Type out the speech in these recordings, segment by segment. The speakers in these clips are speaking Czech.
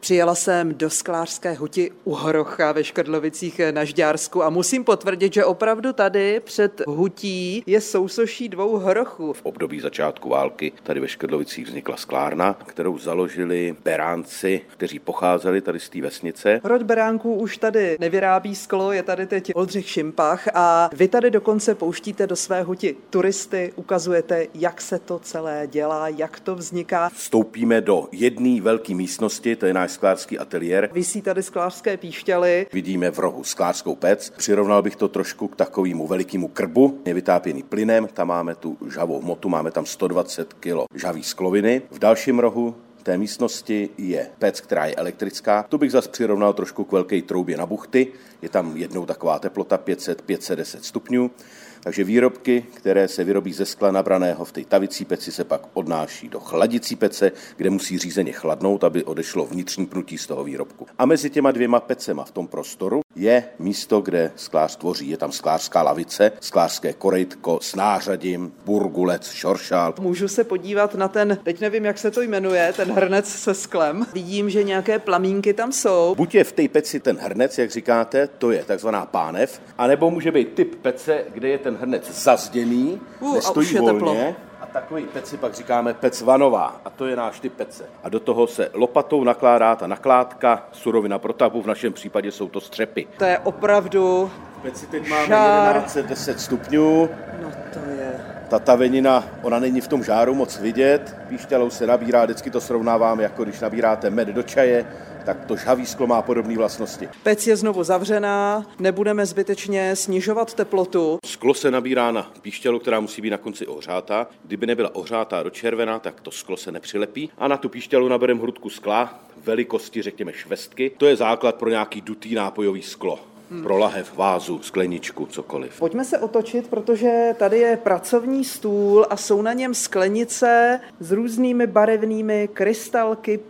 Přijela jsem do sklářské huti u Horocha ve Škrdlovicích na Žďársku a musím potvrdit, že opravdu tady před hutí je sousoší dvou horochů. V období začátku války tady ve Škrdlovicích vznikla sklárna, kterou založili beránci, kteří pocházeli tady z té vesnice. Rod beránků už tady nevyrábí sklo, je tady teď Oldřich Šimpach a vy tady dokonce pouštíte do své huti turisty, ukazujete, jak se to celé dělá, jak to vzniká. Vstoupíme do jedné velké místnosti, to je náš sklářský ateliér. Visí tady sklářské píšťaly. Vidíme v rohu sklářskou pec. Přirovnal bych to trošku k takovému velikému krbu. Je vytápěný plynem, tam máme tu žhavou hmotu, máme tam 120 kg žhavý skloviny. V dalším rohu té místnosti je pec, která je elektrická. Tu bych zase přirovnal trošku k velké troubě na buchty. Je tam jednou taková teplota 500-510 stupňů. Takže výrobky, které se vyrobí ze skla nabraného v té tavicí peci, se pak odnáší do chladicí pece, kde musí řízeně chladnout, aby odešlo vnitřní pnutí z toho výrobku. A mezi těma dvěma pecema v tom prostoru je místo, kde sklář tvoří. Je tam sklářská lavice, sklářské korejtko s nářadím, burgulec, šoršál. Můžu se podívat na ten, teď nevím, jak se to jmenuje, ten hrnec se sklem. Vidím, že nějaké plamínky tam jsou. Buď je v té peci ten hrnec, jak říkáte, to je takzvaná pánev, anebo může být typ pece, kde je ten hrnec zazděný, nestojí volně. Teplo. A takový peci pak říkáme pec vanová a to je náš typ pece. A do toho se lopatou nakládá ta nakládka, surovina pro tavbu, v našem případě jsou to střepy. To je opravdu v peci teď máme 1110 stupňů. No to je... Ta tavenina, ona není v tom žáru moc vidět, píšťalou se nabírá, vždycky to srovnávám, jako když nabíráte med do čaje, tak to žhavý sklo má podobné vlastnosti. Pec je znovu zavřená, nebudeme zbytečně snižovat teplotu. Sklo se nabírá na píšťalu, která musí být na konci ohřátá. Kdyby nebyla ohřátá do červena, tak to sklo se nepřilepí. A na tu píšťalu nabereme hrudku skla, velikosti řekněme švestky. To je základ pro nějaký dutý nápojový sklo. Pro lahev, vázu, skleničku, cokoliv. Pojďme se otočit, protože tady je pracovní stůl a jsou na něm sklenice s různými barevnými krystalky,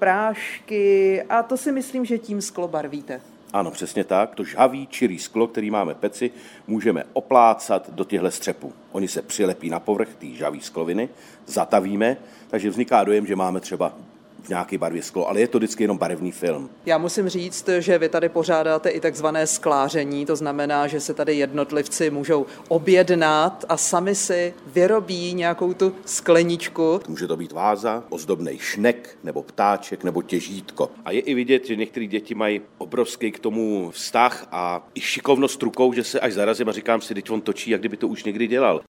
prášky a to si myslím, že tím sklo barvíte. Ano, přesně tak. To žhavý, čirý sklo, který máme v peci, můžeme oplácat do těchto střepů. Oni se přilepí na povrch té žhavý skloviny, zatavíme, takže vzniká dojem, že máme třeba v nějaké barvě sklo, ale je to vždycky jenom barevný film. Já musím říct, že vy tady pořádáte i takzvané skláření, to znamená, že se tady jednotlivci můžou objednat a sami si vyrobí nějakou tu skleničku. Může to být váza, ozdobný šnek, nebo ptáček, nebo těžítko. A je i vidět, že některé děti mají obrovský k tomu vztah a i šikovnost rukou, že se až zarazím a říkám si, teď on točí, jak kdyby to už někdy dělal.